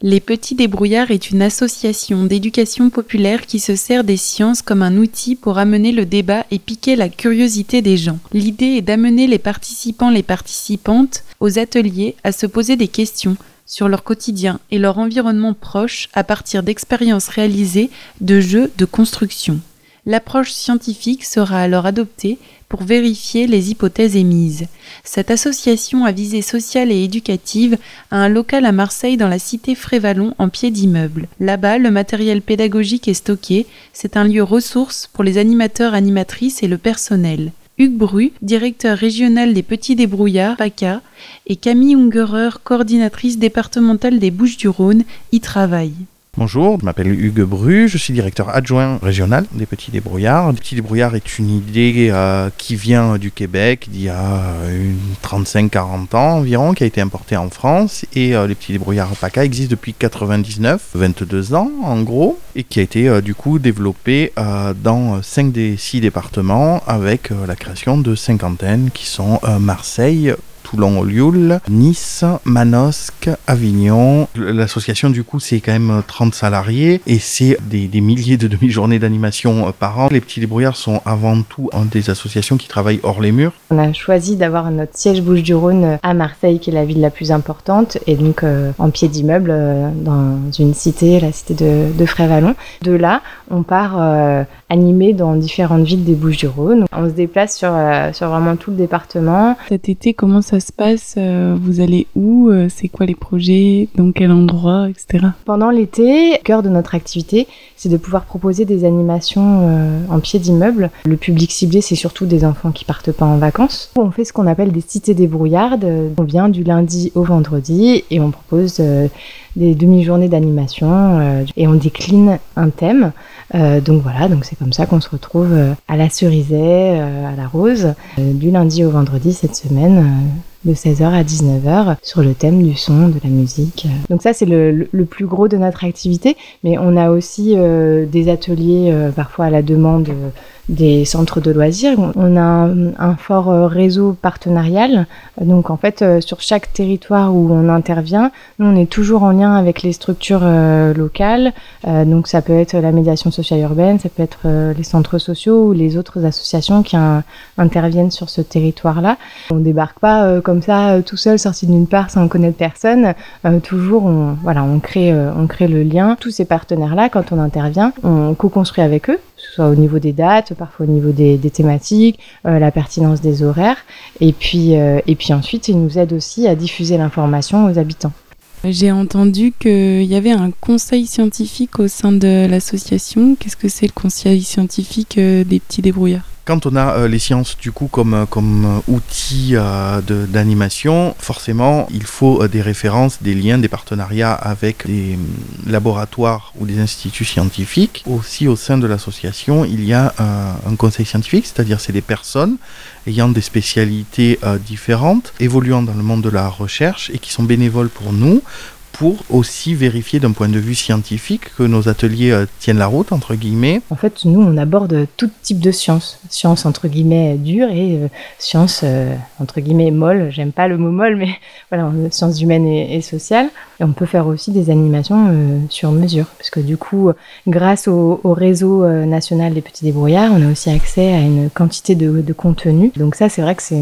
Les Petits Débrouillards est une association d'éducation populaire qui se sert des sciences comme un outil pour amener le débat et piquer la curiosité des gens. L'idée est d'amener les participantes aux ateliers à se poser des questions sur leur quotidien et leur environnement proche à partir d'expériences réalisées de jeux de construction. L'approche scientifique sera alors adoptée pour vérifier les hypothèses émises. Cette association à visée sociale et éducative a un local à Marseille dans la cité Frévalon en pied d'immeuble. Là-bas, le matériel pédagogique est stocké. C'est un lieu ressource pour les animateurs, animatrices et le personnel. Hugues Bru, directeur régional des Petits Débrouillards, PACA, et Camille Ungerer, coordinatrice départementale des Bouches-du-Rhône, y travaillent. Bonjour, je m'appelle Hugues Bru, je suis directeur adjoint régional des Petits Débrouillards. Les Petits Débrouillards est une idée qui vient du Québec d'il y a 35-40 ans environ, qui a été importée en France. Et les Petits Débrouillards PACA existent depuis 99, 22 ans en gros, et qui a été du coup développé dans 5 des 6 départements avec la création de 5 antennes qui sont Marseille, Toulon-Olioul, Nice, Manosque, Avignon. L'association du coup c'est quand même 30 salariés et c'est des milliers de demi-journées d'animation par an. Les Petits Débrouillards sont avant tout des associations qui travaillent hors les murs. On a choisi d'avoir notre siège Bouches-du-Rhône à Marseille qui est la ville la plus importante et donc en pied d'immeuble dans une cité, la cité de Frévalon. De là, on part animer dans différentes villes des Bouches-du-Rhône. On se déplace sur vraiment tout le département. Cet été, comment ça se passe ? Vous allez où ? C'est quoi les projets ? Dans quel endroit, etc. Pendant l'été, le cœur de notre activité, c'est de pouvoir proposer des animations en pied d'immeuble. Le public ciblé, c'est surtout des enfants qui partent pas en vacances. On fait ce qu'on appelle des cités débrouillardes. On vient du lundi au vendredi et on propose des demi-journées d'animation et on décline un thème. Donc c'est comme ça qu'on se retrouve à la Cerisay, à la Rose, du lundi au vendredi cette semaine, de 16h à 19h, sur le thème du son, de la musique. Donc ça, c'est le plus gros de notre activité, mais on a aussi des ateliers, parfois à la demande des centres de loisirs. On a un fort réseau partenarial. Donc en fait, sur chaque territoire où on intervient, nous on est toujours en lien avec les structures locales. Donc ça peut être la médiation sociale urbaine, ça peut être les centres sociaux ou les autres associations qui interviennent sur ce territoire-là. On débarque pas comme ça tout seul, sorti d'une part sans connaître personne. Toujours on crée le lien. Tous ces partenaires-là, quand on intervient, on co-construit avec eux, que ce soit au niveau des dates, parfois au niveau des thématiques, la pertinence des horaires. Et puis ensuite, ils nous aident aussi à diffuser l'information aux habitants. J'ai entendu qu'il y avait un conseil scientifique au sein de l'association. Qu'est-ce que c'est le conseil scientifique des Petits Débrouillards ? Quand on a les sciences du coup comme outil d'animation, forcément il faut des références, des liens, des partenariats avec des laboratoires ou des instituts scientifiques. Aussi au sein de l'association, il y a un conseil scientifique, c'est-à-dire c'est des personnes ayant des spécialités différentes, évoluant dans le monde de la recherche et qui sont bénévoles pour nous, pour aussi vérifier d'un point de vue scientifique que nos ateliers tiennent la route, entre guillemets. En fait, nous, on aborde tout type de sciences. Sciences, entre guillemets, dures et sciences, entre guillemets, molles. J'aime pas le mot molle, mais voilà, sciences humaines et sociales. Et on peut faire aussi des animations sur mesure. Parce que du coup, grâce au réseau national des Petits Débrouillards, on a aussi accès à une quantité de contenu. Donc ça, c'est vrai que c'est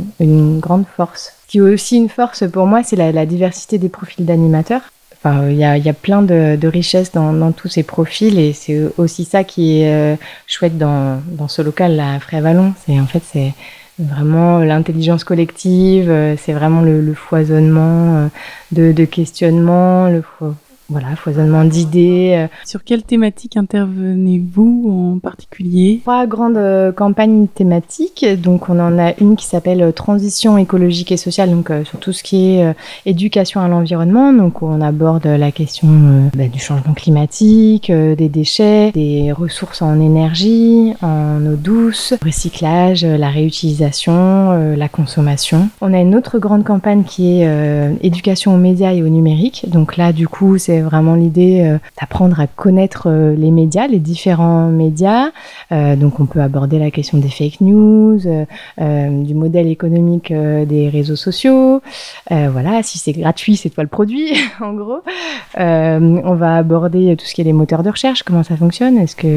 une grande force. Ce qui est aussi une force pour moi, c'est la diversité des profils d'animateurs. Enfin, il y a plein de richesses dans tous ces profils et c'est aussi ça qui est chouette dans ce local là, à Frévalon. C'est vraiment l'intelligence collective, c'est vraiment le foisonnement de questionnements, foisonnement d'idées. Sur quelle thématique intervenez-vous en particulier ? 3 grandes campagnes thématiques. Donc, on en a une qui s'appelle Transition écologique et sociale, donc sur tout ce qui est éducation à l'environnement. Donc, on aborde la question du changement climatique, des déchets, des ressources en énergie, en eau douce, recyclage, la réutilisation, la consommation. On a une autre grande campagne qui est éducation aux médias et au numérique. Donc là, du coup, c'est c'est vraiment l'idée d'apprendre à connaître les médias, les différents médias. Donc on peut aborder la question des fake news, du modèle économique des réseaux sociaux. Voilà, si c'est gratuit, c'est toi le produit, en gros. On va aborder tout ce qui est les moteurs de recherche, comment ça fonctionne, est-ce qu'il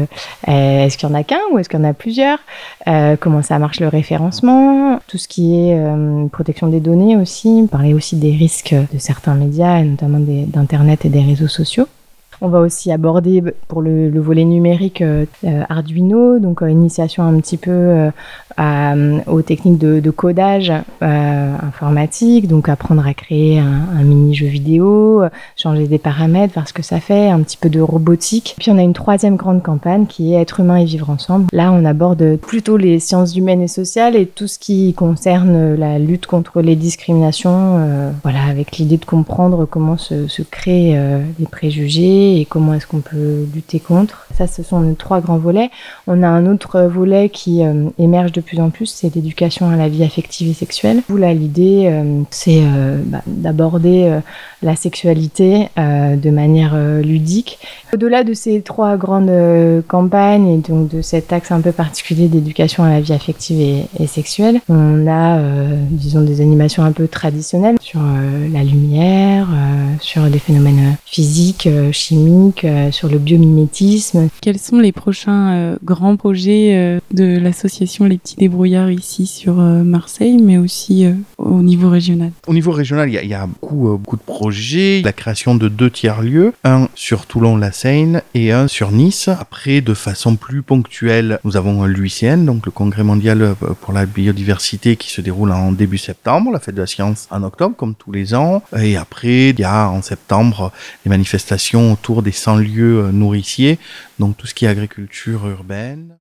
y en a qu'un ou est-ce qu'il y en a plusieurs, comment ça marche le référencement, tout ce qui est protection des données aussi, parler aussi des risques de certains médias, et notamment d'Internet et des réseaux sociaux. On va aussi aborder pour le volet numérique Arduino, donc initiation un petit peu aux techniques de codage informatique, donc apprendre à créer un mini-jeu vidéo, changer des paramètres, voir ce que ça fait, un petit peu de robotique. Puis on a une troisième grande campagne qui est Être humain et vivre ensemble. Là, on aborde plutôt les sciences humaines et sociales et tout ce qui concerne la lutte contre les discriminations, voilà, avec l'idée de comprendre comment se créent les préjugés et comment est-ce qu'on peut lutter contre. Ça, ce sont nos 3 grands volets. On a un autre volet qui émerge de plus en plus, c'est l'éducation à la vie affective et sexuelle. Où là, l'idée, c'est d'aborder la sexualité de manière ludique. Au-delà de ces 3 grandes campagnes et donc de cet axe un peu particulier d'éducation à la vie affective et sexuelle, on a, disons, des animations un peu traditionnelles sur la lumière, sur des phénomènes physiques, chimiques, sur le biomimétisme. Quels sont les prochains grands projets de l'association Les Petits Débrouillards ici sur Marseille, mais aussi au niveau régional? Au niveau régional, il y a beaucoup de projets. La création de 2 tiers-lieux, un sur Toulon-la-Seine et un sur Nice. Après, de façon plus ponctuelle, nous avons l'UICN, donc le Congrès mondial pour la biodiversité qui se déroule en début septembre, la fête de la science en octobre, comme tous les ans. Et après, il y a en septembre les manifestations autour des 100 lieux nourriciers, donc tout ce qui est agriculture urbaine.